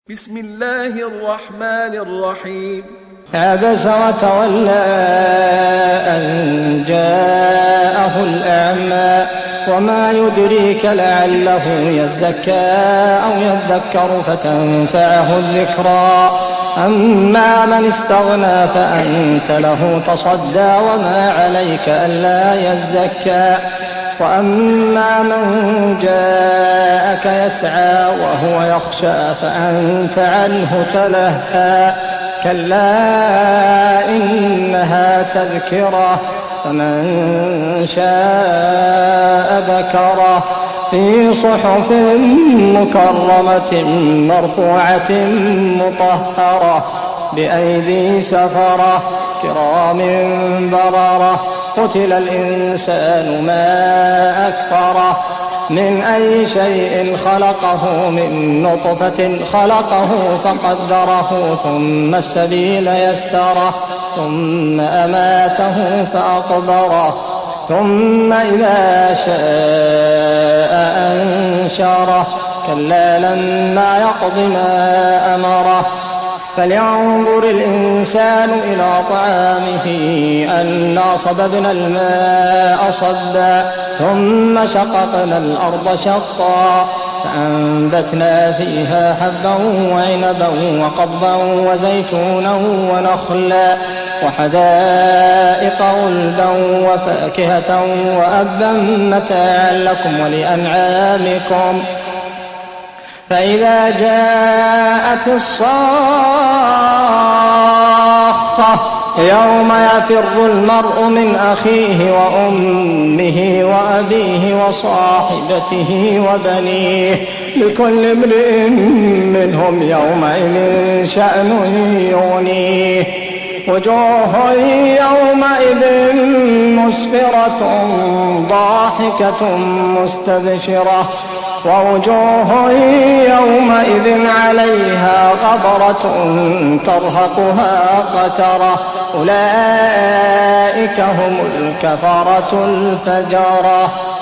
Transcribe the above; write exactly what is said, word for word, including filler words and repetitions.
بسم الله الرحمن الرحيم. عبس وتولى أن جاءه الأعمى وما يدريك لعله يزكى أو يذكر فتنفعه الذكرى أما من استغنى فأنت له تصدى وما عليك ألا يزكى وأما من جاءك يسعى وهو يخشى فأنت عنه تلهى كلا إنها تذكرة فمن شاء ذكره في صحف مكرمة مرفوعة مطهرة بأيدي سفرة كرام بررة قتل الإنسان ما أكفره من أي شيء خلقه من نطفة خلقه فقدره ثم السبيل يسره ثم أماته فأقبره ثم إذا شاء أنشره كلا لما يقض ما أمره فلينظر الإنسان إلى طعامه أنا صببنا الماء صبا ثم شققنا الأرض شقا فأنبتنا فيها حبا وعنبا وقضبا وزيتونا ونخلا وحدائق غلبا وفاكهة وأبا متاعا لكم ولأنعامكم فإذا جاءت الصاخة يوم يفر المرء من أخيه وأمه وأبيه وصاحبته وبنيه لكل امرئ منهم يومئذ شأن يغنيه وجوه يومئذ مسفرة ضاحكة مستبشرة ووجوه يومئذ عليها غبرة ترهقها قترة أولئك هم الكفرة الفجرة.